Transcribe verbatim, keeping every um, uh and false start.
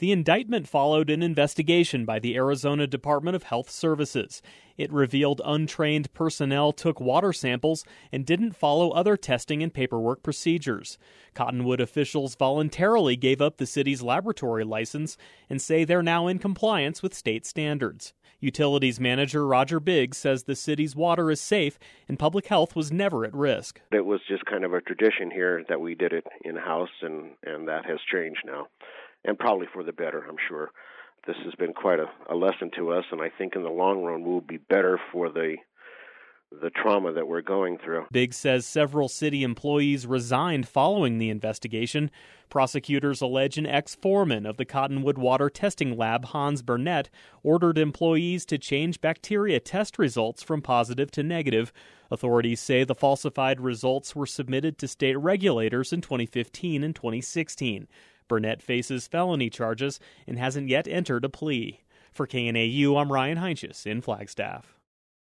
The indictment followed an investigation by the Arizona Department of Health Services. It revealed untrained personnel took water samples and didn't follow other testing and paperwork procedures. Cottonwood officials voluntarily gave up the city's laboratory license and say they're now in compliance with state standards. Utilities manager Roger Biggs says the city's water is safe and public health was never at risk. It was just kind of a tradition here that we did it in-house, and, and that has changed now, and probably for the better, I'm sure. This has been quite a, a lesson to us, and I think in the long run we'll be better for the the trauma that we're going through. Biggs says several city employees resigned following the investigation. Prosecutors allege an ex-foreman of the Cottonwood Water Testing Lab, Hans Burnett, ordered employees to change bacteria test results from positive to negative. Authorities say the falsified results were submitted to state regulators in twenty fifteen and twenty sixteen. Burnett faces felony charges and hasn't yet entered a plea. For K N A U, I'm Ryan Heinches in Flagstaff.